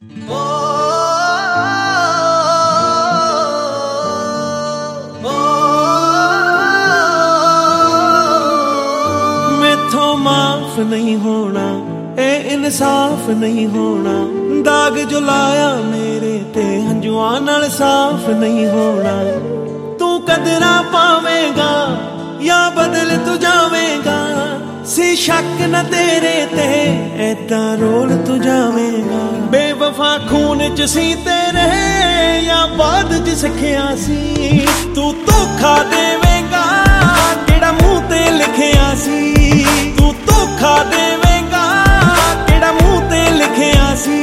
मैथों माफ नहीं होना, ए इंसाफ नहीं होना, दाग जो लाया मेरे ते हंजुआं नाल साफ नहीं होना। तू कदरा पावेगा या बदल तू जावेगा, सी शक न तेरे ते ऐदा रोल तू जावेगा। बेवफा खून च सी तेरे या बाद च सिखिया सी, तू धोखा देवेगा केड़ा मूंह ते लिखिया सी, तू धोखा देवेगा केड़ा मूंह ते लिखिया सी।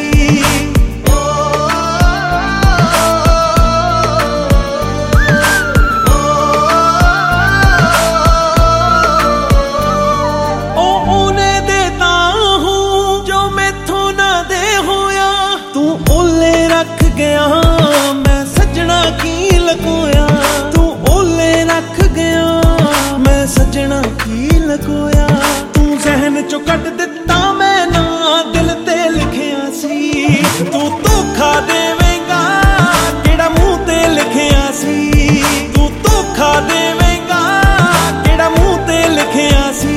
मैं सजना की लकोया, तू ओले रख गया, मैं सजना की लकोया। तू जहन चो कट दिता मैं ना दिल ते लिखिया सी, तू धोखा देवेगा केड़ा मूंह ते लिखिया सी, तू धोखा देवेगा केड़ा मूंह ते लिखिया सी।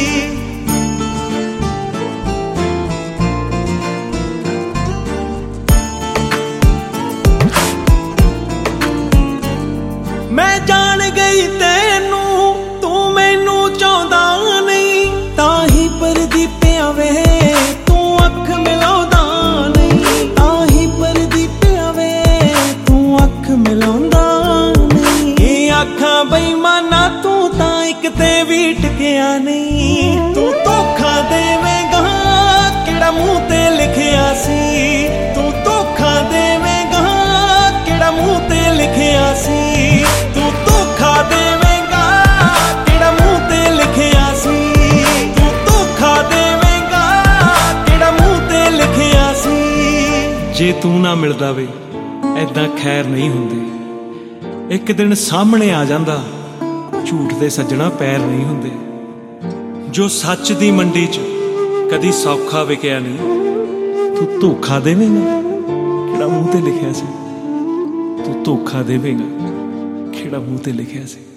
मैं जान गई तेनू तू मैनू चाहता नहीं, ताही परदीपिया वे तू अख मिलाउंदा नहीं, ताही परदीपिया वे तू अख मिलाउंदा नहीं। ये आखां बेईमाना तू तां इक ते भी टिकिया नहीं, तू धोखा देवेगा केड़ा मूंह ते लिखिया सी, तू धोखा देवेगा केड़ा मूंह ते लिखिया सी, तू धोखा देवेगा केड़ा मूंह ते लिखिया सी, तू धोखा देवेगा केड़ा मूंह ते लिखिया सी। जे तू ना मिलदा वे ऐदां खैर नहीं हुंदी, एक दिन सामने आ जांदा झूठ दे सज्जणा पैर नहीं हुंदे। जो सच दी मंडी च कदी सौखा विकिया नहीं, तू धोखा देवेगा केड़ा मूंह ते लिखिया सी, तू धोखा देवेगा केड़ा मूंह ते लिखिया सी।